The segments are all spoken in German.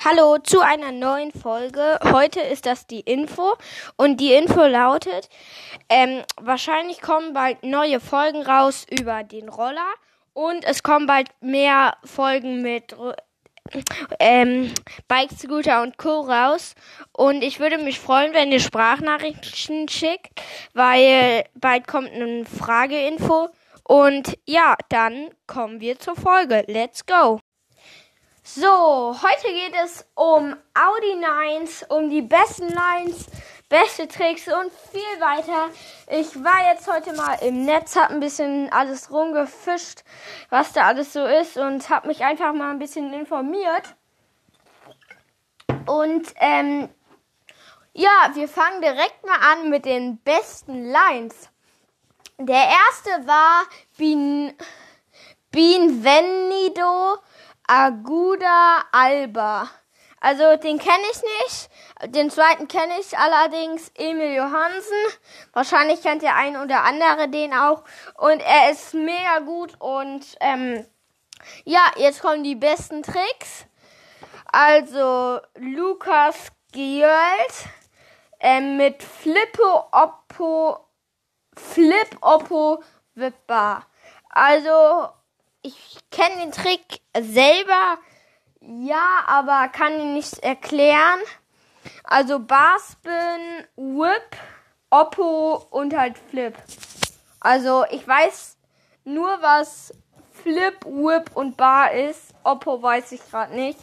Hallo zu einer neuen Folge. Heute ist das die Info und die Info lautet, wahrscheinlich kommen bald neue Folgen raus über den Roller und es kommen bald mehr Folgen mit Bike, Scooter und Co. raus. Und ich würde mich freuen, wenn ihr Sprachnachrichten schickt, weil bald kommt eine Frageinfo. Und ja, dann kommen wir zur Folge. Let's go! So, heute geht es um Audi 9s, um die besten Lines, beste Tricks und viel weiter. Ich war jetzt heute mal im Netz, habe ein bisschen alles rumgefischt, was da alles so ist und habe mich einfach mal ein bisschen informiert. Und ja, wir fangen direkt mal an mit den besten Lines. Der erste war Bienvenido Aguda Alba. Also den kenne ich nicht. Den zweiten kenne ich allerdings, Emil Johansen. Wahrscheinlich kennt der ein oder andere den auch. Und er ist mega gut. Und ja, jetzt kommen die besten Tricks. Also Lukas Giolt mit Flip Oppo Wipper. Also ich kenne den Trick selber, ja, aber kann ihn nicht erklären. Also Barspin, Whip, Oppo und halt Flip. Also ich weiß nur, was Flip, Whip und Bar ist. Oppo weiß ich gerade nicht.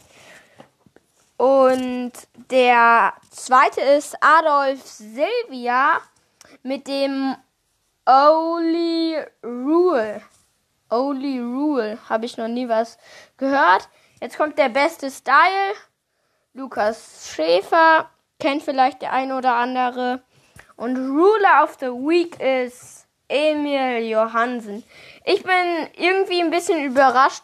Und der zweite ist Adolf Silvia mit dem Only Rule. Only Rule. Habe ich noch nie was gehört. Jetzt kommt der beste Style. Lukas Schäfer. Kennt vielleicht der ein oder andere. Und Ruler of the Week ist Emil Johansen. Ich bin irgendwie ein bisschen überrascht,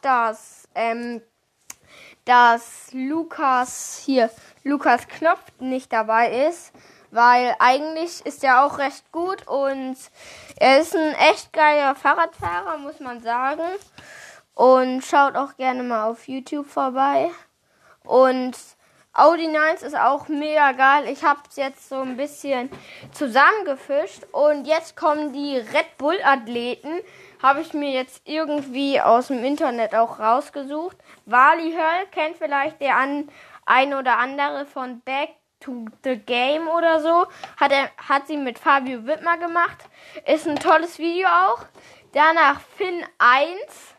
dass Lukas Knopf nicht dabei ist. Weil eigentlich ist er auch recht gut und er ist ein echt geiler Fahrradfahrer, muss man sagen. Und schaut auch gerne mal auf YouTube vorbei. Und Audi 9s ist auch mega geil. Ich habe es jetzt so ein bisschen zusammengefischt. Und jetzt kommen die Red Bull Athleten. Habe ich mir jetzt irgendwie aus dem Internet auch rausgesucht. Wally Höll kennt vielleicht der ein oder andere von Back to the Game oder so. Hat sie mit Fabio Wittmer gemacht. Ist ein tolles Video auch. Danach Finn 1.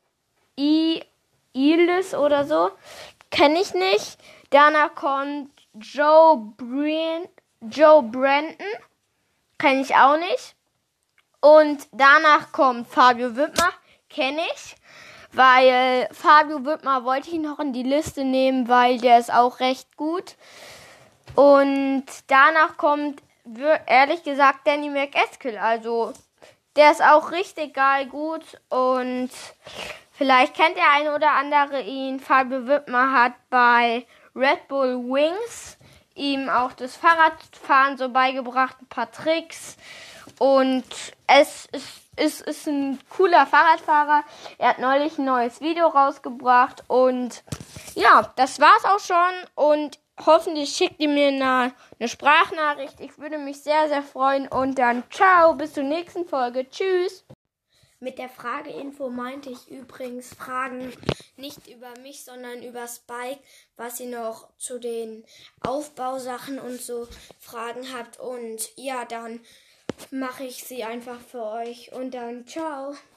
Ilis oder so. Kenne ich nicht. Danach kommt Joe Brandon. Kenne ich auch nicht. Und danach kommt Fabio Wittmer. Kenne ich. Weil Fabio Wittmer wollte ich noch in die Liste nehmen, weil der ist auch recht gut. Und danach kommt, ehrlich gesagt, Danny McEskill. Also, der ist auch richtig geil gut. Und vielleicht kennt der eine oder andere ihn. Fabio Wittmer hat bei Red Bull Wings ihm auch das Fahrradfahren so beigebracht. Ein paar Tricks. Und es ist ein cooler Fahrradfahrer. Er hat neulich ein neues Video rausgebracht. Und ja, das war's auch schon. Und hoffentlich schickt ihr mir eine Sprachnachricht. Ich würde mich sehr, sehr freuen. Und dann ciao, bis zur nächsten Folge. Tschüss. Mit der Frageinfo meinte ich übrigens Fragen nicht über mich, sondern über Spike, was ihr noch zu den Aufbausachen und so Fragen habt. Und ja, dann mache ich sie einfach für euch. Und dann ciao.